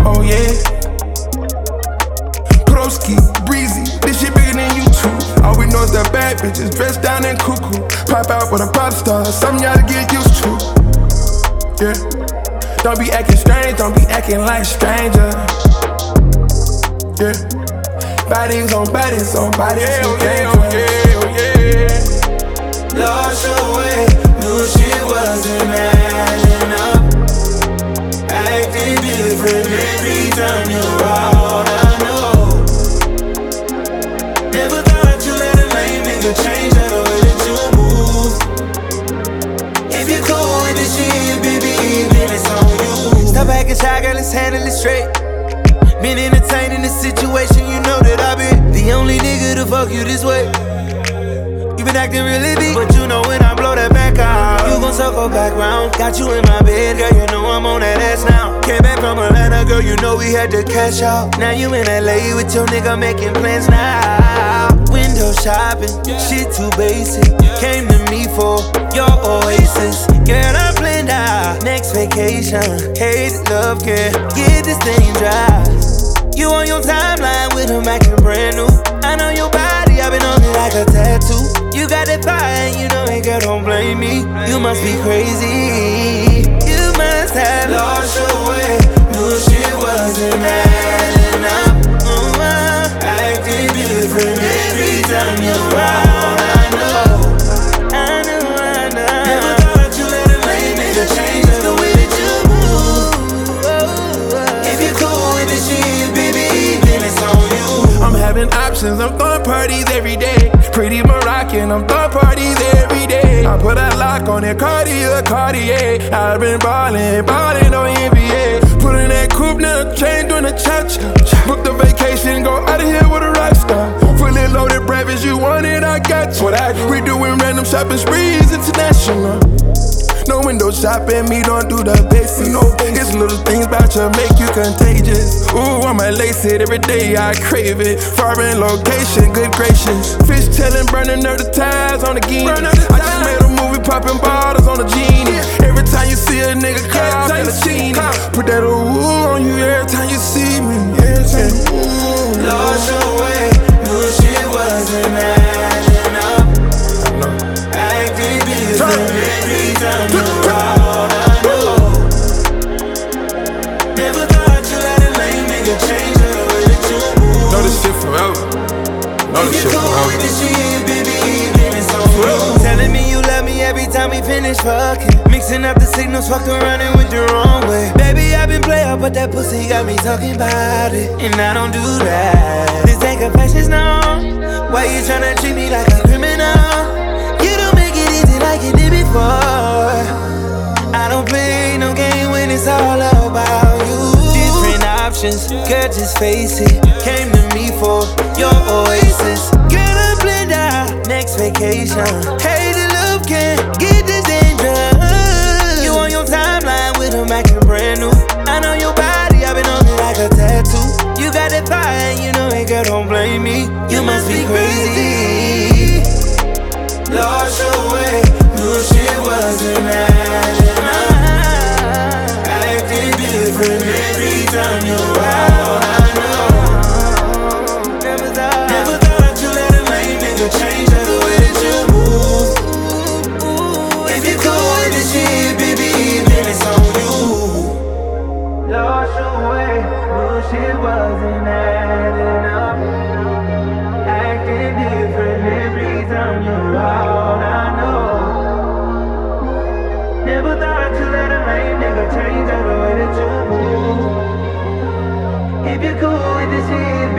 Oh yeah. Broski, breezy, this shit bigger than YouTube. All we know is that bad bitches dressed down and cuckoo. Pop out with a pop star, something y'all to get used to. Yeah. Don't be acting strange, don't be acting like stranger. Yeah. Bodies on bodies on bodies. Oh yeah, oh yeah, oh yeah. Lost your way, knew shit wasn't adding up. Acting different every time you're out, I know. Never thought you let a lame nigga change the way that you move. If you're cool with this shit, baby, then it's on you. Stop acting shy, girl, let's handle it straight. Been entertaining this situation, you know that I've been the only nigga to fuck you this way. You been acting really deep, but you know when I blow that back out, you gon' circle back round. Got you in my bed, girl, you know I'm on that ass now. Came back from Atlanta, girl, you know we had to cash out. Now you in LA with your nigga making plans now. Window shopping, shit too basic. Came to me for your oasis. Girl, I'm planned out, next vacation. Hate love, girl, get this thing dry. You on your timeline with him acting brand new. I know your body, I've been on it like a tattoo. You got that fire and you know it, girl, don't blame me. You must be crazy. You must have lost your way. Knew shit wasn't adding up. Acting different every time you're around. I know. Never thought you let a lame nigga change the way that you move. If you're cool with this shit, baby, then it's on you. I'm having options, I'm throwing parties every day. Pretty Moroccan, I'm throwing parties every day. I put a lock on it, Cartier. I've been ballin' on NBA. Put in that coupe, now chain doing a cha-cha. Book the vacation, go out of here with a rock star. Fully loaded breakfast, you want it, I got you. We doing random shopping sprees, international. No window shopping, me don't do the basics. It's little things about you make you contagious. Ooh, I'ma lace it every day, I crave it. Foreign location, good gracious. Fish tailing, burning up the ties on the Guinness. I just made a movie, popping bottles on the genie. Every time you see a nigga cry, I'm in the genie. Put that ooh on you every time you see me. Every time ooh. Lost your way, knew shit wasn't adding up. Acting different every time you're out, I know. Never thought you let a lame nigga change the way that you move. Know this shit forever. Know this shit forever. This shit, baby, then it's on you. Telling me you love me every time we finish fucking. Mixing up the signals, fuck around and went the wrong way. Baby, I've been player, but that pussy got me talking about it. And I don't do that. This ain't confessions, no. Why you tryna treat me like a criminal? You don't make it easy like you did before. I don't play no game when it's all about you. Different options, girl, just face it. Came to me for your oasis. Girl, I'm blend out, next vacation. Hey, the love can get this dangerous. You on your timeline with him acting brand new. I know your body, I've been on it like a tattoo. You got that fire and you know it, girl, don't blame me. You must be crazy. Lost your way, knew shit wasn't adding up. Acting different every time you're out, I know. Never thought you let a lame nigga change the way that you move. If you're cool with this shit, baby, then it's on you. Lost your way, knew shit wasn't adding up. Acting different every time you're out, I know. Never thought you let a lame nigga change the way that you move. If you're cool with this shit,